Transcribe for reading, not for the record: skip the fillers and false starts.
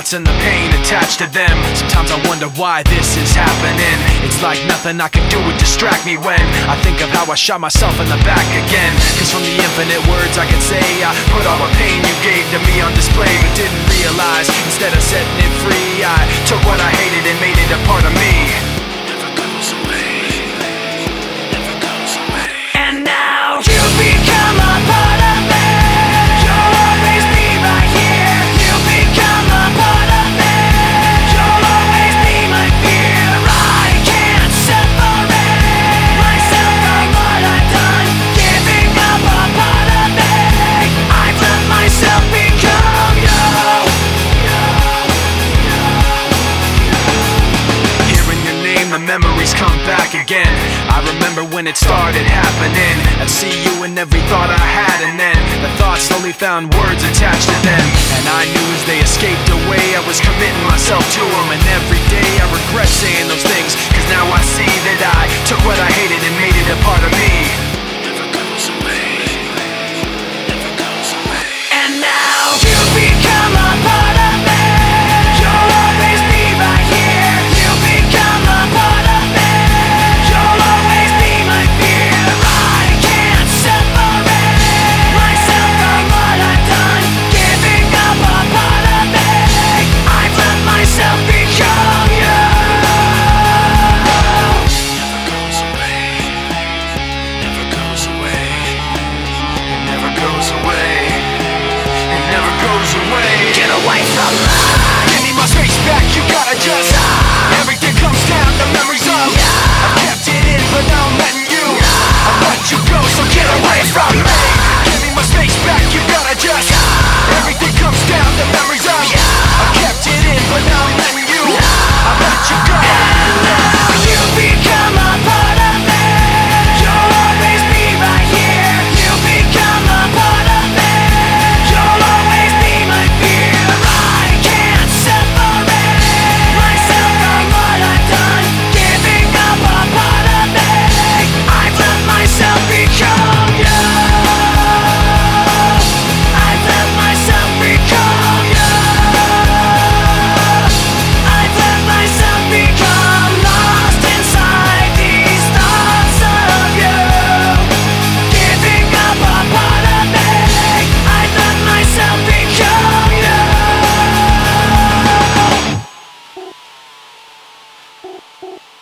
thoughts and the pain attached to them. Sometimes I wonder why this is happening. It's like nothing I can do would distract me when I think of how I shot myself in the back again. Cause from the infinite words I can say, I put all the pain you gave to me on display, but didn't realize instead of setting it free, I took what I hated and made it a part of me. Never goes away, never goes away. And now you become a part of me. You'll always be right here. You become a part of me. You'll always be my fear. I can't separate myself from what I've done. Giving up a part of me. I've let myself become you. Hearing your name, the memories come back again. I remember when it started happening. I'd see you in every thought I had, and then the thoughts slowly found words attached to them. And I knew as they escaped away, I was committing myself to them. And every day I regret saying those things, cause now I see that I took what I hated and made it a part of me. Never goes away, never goes away. And now you become a part of me. You'll always be right here. You become a part of me. You'll always be my fear. I can't separate myself from what I've done. Giving up a part of me. I've let myself become you. Never goes away, never goes away. It never goes away, it never goes away. Get away from me. Give me my space back, you gotta just everything comes down to memories of I kept it in, but now I'm letting you I let you go, so get away from me. Give me my space back, you gotta just everything comes down to memories of I kept it in, but now I'm letting you I let you go. You become a part of me. You'll always be right here. You become a part of me. You'll always be my fear. I can't separate myself from what I've done. Giving up a part of me. I've let myself become you. I've let myself become you. I've let myself become lost inside these thoughts of you. Giving up a part of me. I've let myself become you.